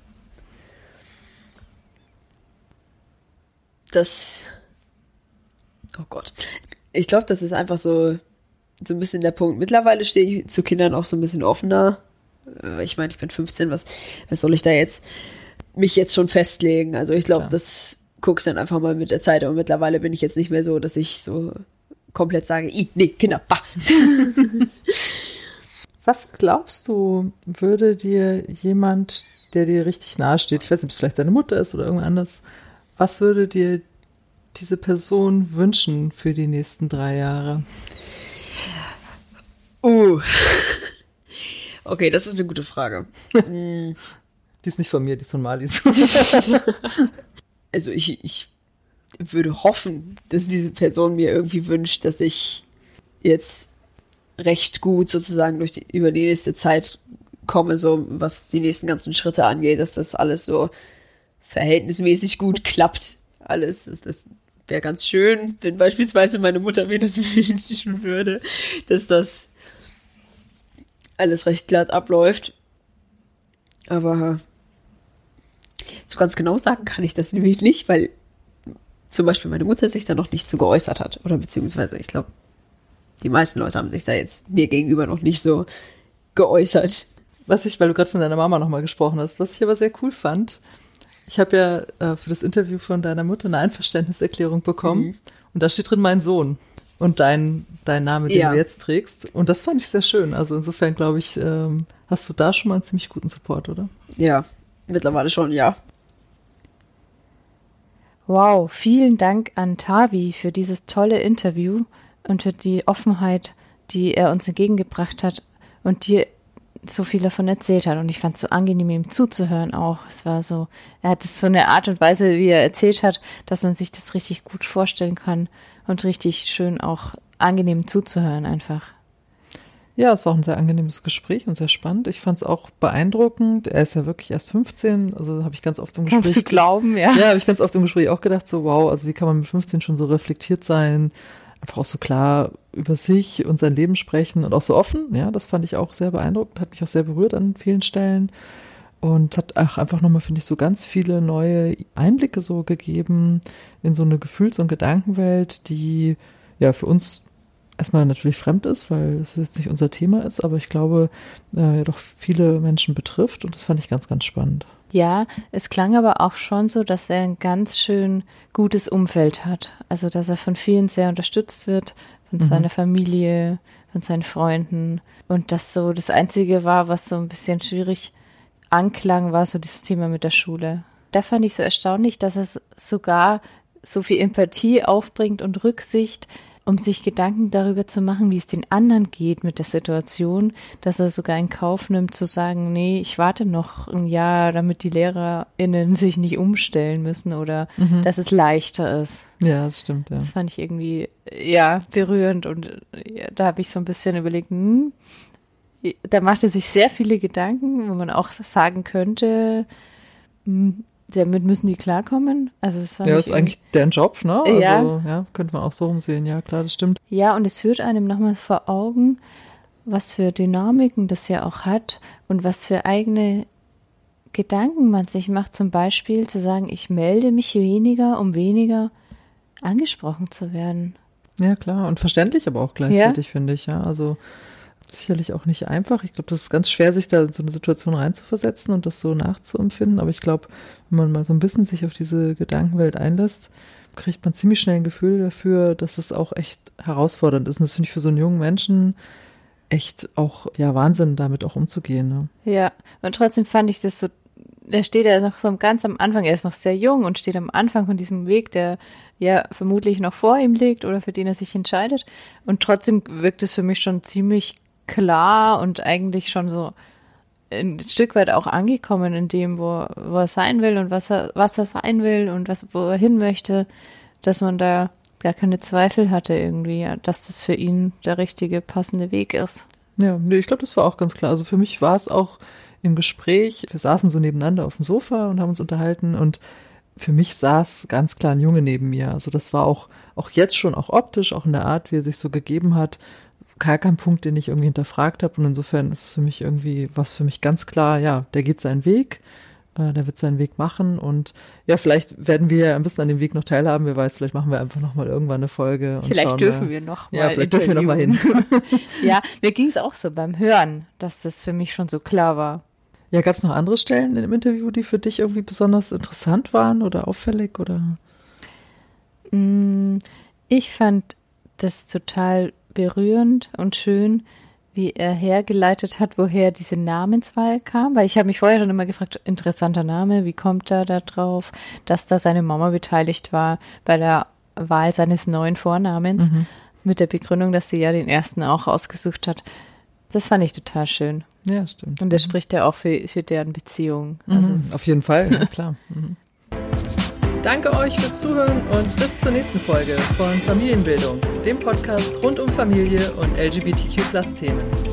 Das... Oh Gott. Ich glaube, das ist einfach so, so ein bisschen der Punkt. Mittlerweile stehe ich zu Kindern auch so ein bisschen offener. Ich meine, ich bin fünfzehn, was, was soll ich da jetzt mich jetzt schon festlegen? Also ich glaube, das gucke ich dann einfach mal mit der Zeit. Und mittlerweile bin ich jetzt nicht mehr so, dass ich so komplett sage, I, nee, Kinder, bah. Was glaubst du, würde dir jemand, der dir richtig nahe steht, ich weiß nicht, ob es vielleicht deine Mutter ist oder irgendwas anderes, was würde dir diese Person wünschen für die nächsten drei Jahre? Uh. Okay, das ist eine gute Frage. Die ist nicht von mir, die ist von Marlies. Also ich, ich würde hoffen, dass diese Person mir irgendwie wünscht, dass ich jetzt recht gut sozusagen durch die, über die nächste Zeit komme, so was die nächsten ganzen Schritte angeht, dass das alles so verhältnismäßig gut klappt. Alles, das, das wäre ganz schön, wenn beispielsweise meine Mutter mir das wünschen würde, dass das alles recht glatt abläuft. Aber so ganz genau sagen kann ich das nämlich nicht, weil zum Beispiel meine Mutter sich da noch nicht so geäußert hat. Oder beziehungsweise, ich glaube, die meisten Leute haben sich da jetzt mir gegenüber noch nicht so geäußert. Was ich, weil du gerade von deiner Mama nochmal gesprochen hast, was ich aber sehr cool fand, ich habe ja äh, für das Interview von deiner Mutter eine Einverständniserklärung bekommen mhm. und da steht drin mein Sohn und dein, dein Name, den ja. du jetzt trägst. Und das fand ich sehr schön. Also insofern, glaube ich, ähm, hast du da schon mal einen ziemlich guten Support, oder? Ja, mittlerweile schon, ja. Wow, vielen Dank an Tavi für dieses tolle Interview und für die Offenheit, die er uns entgegengebracht hat und dir so viel davon erzählt hat. Und ich fand es so angenehm, ihm zuzuhören auch. Es war so, er hat es so eine Art und Weise, wie er erzählt hat, dass man sich das richtig gut vorstellen kann und richtig schön auch angenehm zuzuhören einfach. Ja, es war auch ein sehr angenehmes Gespräch und sehr spannend. Ich fand es auch beeindruckend. Er ist ja wirklich erst fünfzehn, also habe ich ganz oft im Gespräch... Kannst du glauben, ja. Ja, habe ich ganz oft im Gespräch auch gedacht, so wow, also wie kann man mit fünfzehn schon so reflektiert sein, einfach auch so klar über sich und sein Leben sprechen und auch so offen. Ja, das fand ich auch sehr beeindruckend, hat mich auch sehr berührt an vielen Stellen und hat auch einfach nochmal, finde ich, so ganz viele neue Einblicke so gegeben in so eine Gefühls- und Gedankenwelt, die ja für uns erstmal natürlich fremd ist, weil es jetzt nicht unser Thema ist, aber ich glaube, äh, ja doch viele Menschen betrifft und das fand ich ganz, ganz spannend. Ja, es klang aber auch schon so, dass er ein ganz schön gutes Umfeld hat. Also, dass er von vielen sehr unterstützt wird, von mhm. seiner Familie, von seinen Freunden. Und das so das Einzige war, was so ein bisschen schwierig anklang, war so dieses Thema mit der Schule. Da fand ich so erstaunlich, dass er sogar so viel Empathie aufbringt und Rücksicht, um sich Gedanken darüber zu machen, wie es den anderen geht mit der Situation, dass er sogar in Kauf nimmt, zu sagen, nee, ich warte noch ein Jahr, damit die LehrerInnen sich nicht umstellen müssen oder mhm. dass es leichter ist. Ja, das stimmt, ja. Das fand ich irgendwie, ja, berührend und ja, da habe ich so ein bisschen überlegt, hm, da macht er sich sehr viele Gedanken, wo man auch sagen könnte, hm, damit müssen die klarkommen. Also das ja, das ist eigentlich deren Job, ne? Also, ja. ja, könnte man auch so rumsehen. Ja, klar, das stimmt. Ja, und es führt einem nochmal vor Augen, was für Dynamiken das ja auch hat und was für eigene Gedanken man sich macht. Zum Beispiel zu sagen, ich melde mich weniger, um weniger angesprochen zu werden. Ja, klar. Und verständlich aber auch gleichzeitig, ja. finde ich. Ja, also sicherlich auch nicht einfach. Ich glaube, das ist ganz schwer, sich da in so eine Situation reinzuversetzen und das so nachzuempfinden. Aber ich glaube, wenn man mal so ein bisschen sich auf diese Gedankenwelt einlässt, kriegt man ziemlich schnell ein Gefühl dafür, dass es auch echt herausfordernd ist. Und das finde ich für so einen jungen Menschen echt auch, ja, Wahnsinn, damit auch umzugehen. Ne? Ja, und trotzdem fand ich das so, der steht ja noch so ganz am Anfang, er ist noch sehr jung und steht am Anfang von diesem Weg, der ja vermutlich noch vor ihm liegt oder für den er sich entscheidet. Und trotzdem wirkt es für mich schon ziemlich klar und eigentlich schon so ein Stück weit auch angekommen in dem, wo, wo er sein will und was er, was er sein will und was, wo er hin möchte, dass man da gar keine Zweifel hatte irgendwie, dass das für ihn der richtige, passende Weg ist. Ja, nee, ich glaube, das war auch ganz klar. Also für mich war es auch im Gespräch, wir saßen so nebeneinander auf dem Sofa und haben uns unterhalten und für mich saß ganz klar ein Junge neben mir. Also das war auch, auch jetzt schon, auch optisch, auch in der Art, wie er sich so gegeben hat, gar kein Punkt, den ich irgendwie hinterfragt habe. Und insofern ist es für mich irgendwie, was für mich ganz klar, ja, der geht seinen Weg, äh, der wird seinen Weg machen. Und ja, vielleicht werden wir ein bisschen an dem Weg noch teilhaben. Wer weiß, vielleicht machen wir einfach nochmal irgendwann eine Folge. Und vielleicht schauen dürfen wir, wir noch mal Ja, vielleicht dürfen wir noch mal hin. Ja, mir ging es auch so beim Hören, dass das für mich schon so klar war. Ja, gab es noch andere Stellen im Interview, die für dich irgendwie besonders interessant waren oder auffällig? Oder? Ich fand das total berührend und schön, wie er hergeleitet hat, woher diese Namenswahl kam. Weil ich habe mich vorher schon immer gefragt, interessanter Name, wie kommt er da drauf, dass da seine Mama beteiligt war bei der Wahl seines neuen Vornamens, mhm. mit der Begründung, dass sie ja den ersten auch ausgesucht hat. Das fand ich total schön. Ja, stimmt. Und das spricht ja auch für, für deren Beziehung. Mhm, also auf jeden Fall, ja, klar. Mhm. Danke euch fürs Zuhören und bis zur nächsten Folge von Familienbildung, dem Podcast rund um Familie und L G B T Q Plus Themen.